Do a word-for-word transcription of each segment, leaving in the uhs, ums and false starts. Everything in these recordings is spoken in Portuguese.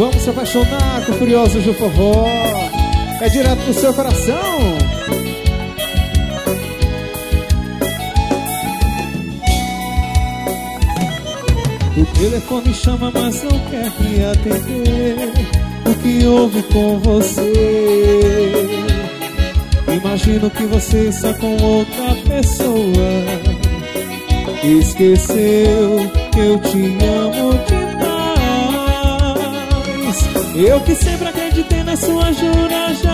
Vamos se apaixonar com Furiosos do Forró. É direto pro seu coração. O telefone chama, mas não quer me atender. O que houve com você? Imagino que você está com outra pessoa. Esqueceu que eu te amo demais. Eu que sempre acreditei nas suas juras de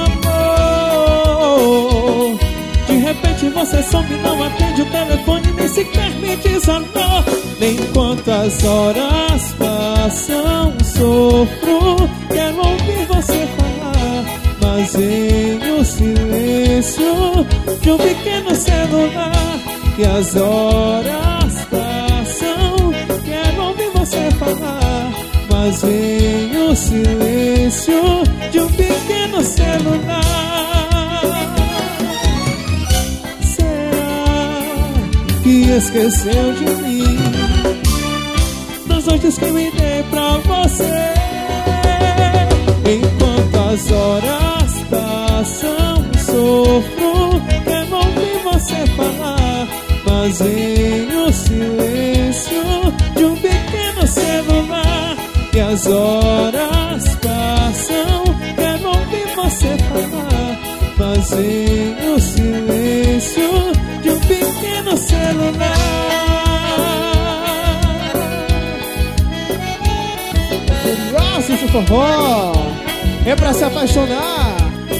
amor. De repente você some, não atende o telefone, nem sequer me diz alô. Nem quantas horas passam, sofro. Quero ouvir você falar, mas em o silêncio de um pequeno celular. E as horas passam, quero ouvir você falar, mas em o silêncio de um pequeno celular. Que esqueceu de mim das noites que me dei pra você. Enquanto as horas passam, sofro. Quero ouvir você falar, mas em o silêncio de um pequeno celular. E as horas passam, quero ouvir você falar, mas em o silêncio de um pequeno celular. Furiosos do Forró, é pra se apaixonar.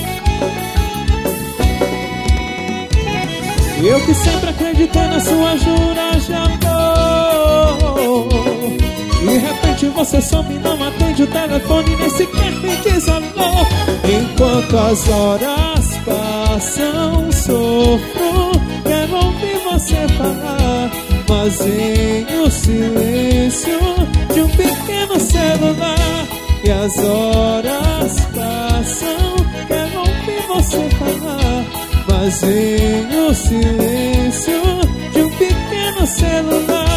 Eu que sempre acreditei nas suas juras de amor. De repente você some, não atende o telefone, nem sequer me diz alô. Enquanto as horas passam, sofro. Quero ouvir você falar, mas em o silêncio de um pequeno celular. E as horas passam, quero ouvir você falar, mas em o silêncio de um pequeno celular.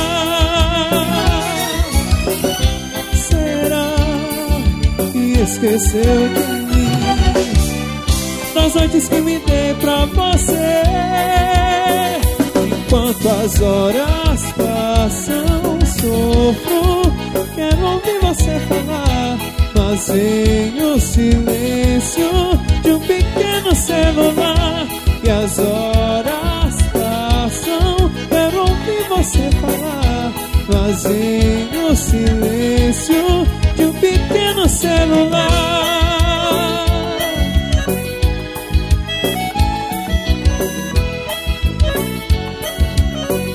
Será que esqueceu de mim das noites que me dei pra você? Enquanto as horas passam, sofro. Quero ouvir você falar, mas em o silêncio de um pequeno celular. E as horas passam, quero ouvir você falar, mas em o silêncio de um pequeno celular.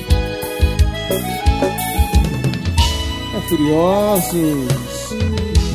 É Furiosos.